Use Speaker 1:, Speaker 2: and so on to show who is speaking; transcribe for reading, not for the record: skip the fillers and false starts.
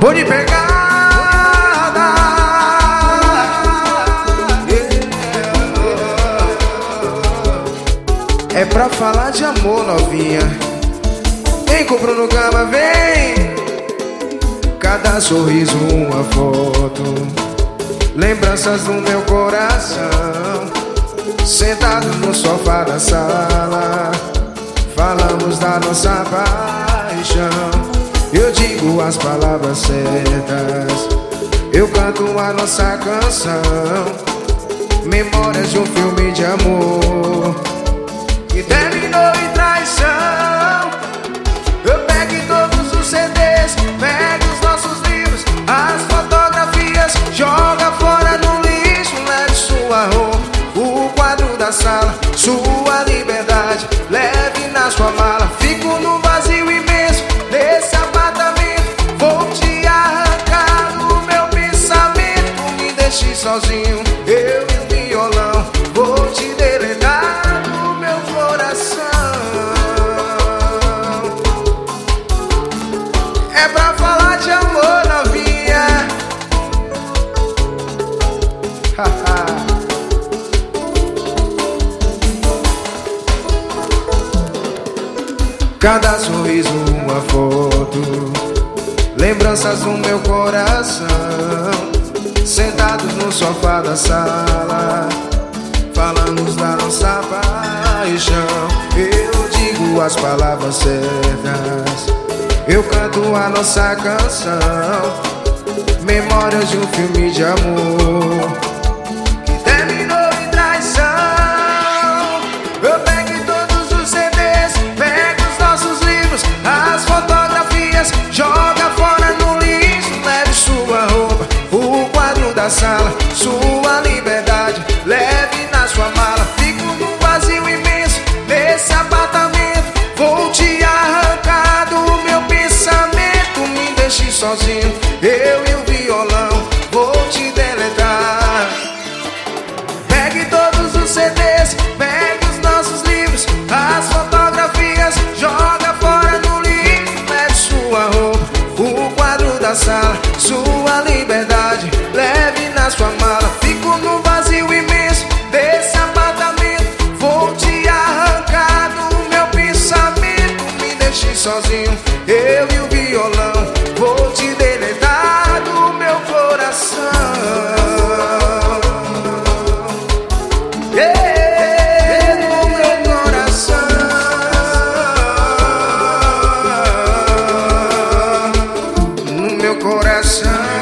Speaker 1: Vou de pegada. É pra falar de amor, novinha. Vem com o Bruno Gama, vem. Cada sorriso uma foto, lembranças do meu coração. Sentados no sofá da sala, falamos da nossa paixão. Eu digo as palavras certas, eu canto a nossa canção. Memórias de um filme de amor que terminou em traição. Eu pego todos os CDs, pego os nossos livros, as fotografias, joga fora no lixo. Leve sua roupa, o quadro da sala, sua liberdade, leve na sua mala. Fico no vazio imenso desse apartamento, vou te arrancar do meu pensamento. Me deixe sozinho, eu e o violão, vou te deletar do meu coração. É pra falar de amor, novinha. Cada sorriso uma foto, lembranças do meu coração. Sentados no sofá da sala, falamos da nossa paixão. Eu digo as palavras certas, eu canto a nossa canção. Memórias de um filme de amor que terminou em traição. Eu pego todos os CDs, pego os nossos livros, as fotografias, joga fora no lixo. Leve sua roupa, o quadro da sala, sua liberdade, leve na sua mala. Fico num vazio imenso nesse apartamento, vou te arrancar do meu pensamento. Me deixe sozinho, eu e o violão, vou te deletar. Pegue todos os CDs, pegue os nossos livros, as fotografias, joga fora no lixo. Leve sua roupa, o quadro da sala, sua liberdade, leve na sua mala. Fico no vazio imenso desse apartamento, vou te arrancar do meu pensamento. Me deixe sozinho, eu e o violão, vou te deletar do meu coração. Do meu coração. No meu coração.